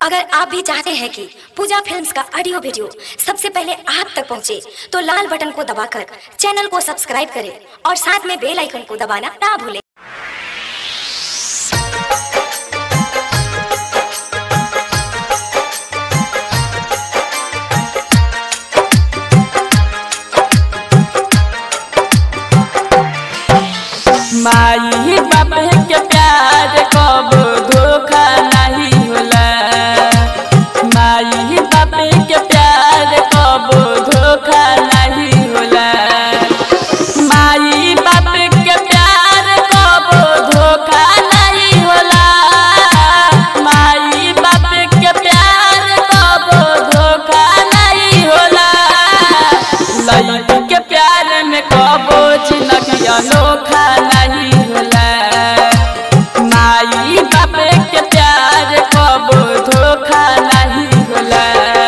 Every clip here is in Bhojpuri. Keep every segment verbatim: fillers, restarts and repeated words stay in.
अगर आप भी चाहते हैं कि पूजा फिल्म्स का ऑडियो वीडियो सबसे पहले आप तक पहुंचे, तो लाल बटन को दबाकर चैनल को सब्सक्राइब करें और साथ में बेल आइकन को दबाना ना भूलें। माई बाप के प्यार कब धोखा नहीं होला। माई बाप के प्यार कब धोखा नहीं होला। माई बाप के प्यार कब धोखा नहीं होला। माई बाप के प्यार कब धोखा नहीं होला। लड़की के प्यार में कब जिंदगी अनोखा नहीं होला। माई बाप के प्यार कब धोखा नहीं होला।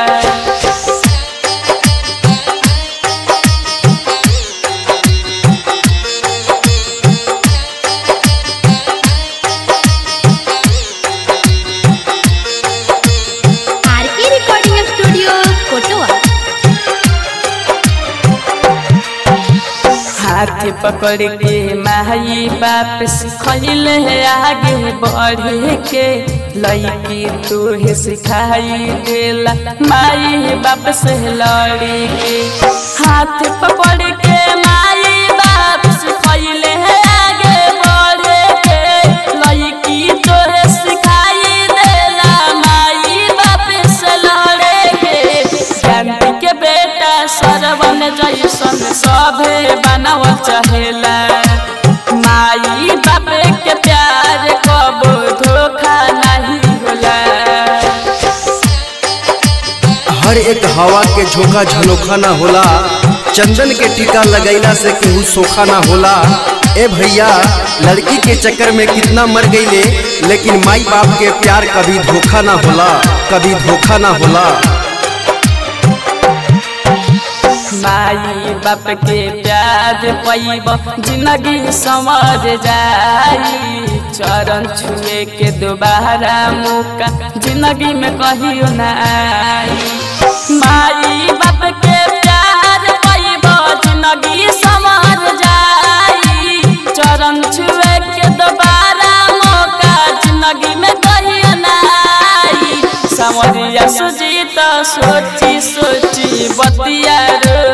आरके रिकॉर्डिंग स्टूडियो कोटवा। हाथ पकड़ के माई बाप सिखैले आगे बढ़े के। लड़की तोहे सिखाई देला माई बाप से लड़े के। हाथ पकड़ के माई बाप सिखैले आगे बढ़े के। लड़की तोहे सिखाई देला माई बाप से लड़े के। जानती के बेटा सरवन जैसन सभे बनावल चाहेला। माई बाप के प्यार कब धोखा नहीं होला। हर एक हवा के झोंका झनोखा ना होला। चंदन के टीका लगैला से केहू सोखा ना होला। ए भैया, लड़की के चक्कर में कितना मर गईले, लेकिन माई बाप के प्यार कभी धोखा ना होला, कभी धोखा ना होला। माई बाप के प्यार पैब जिंदगी समझ जाई। चरण छुए के दोबारा मौका जिंदगी में कहियो ना आई। माई बाप के प्यार पैब जिंदगी समझ जाई। चरण छुए के दोबारा मौका जिंदगी में कहियो ना आई। समरिया सुजीत सोची सोची बतिया रो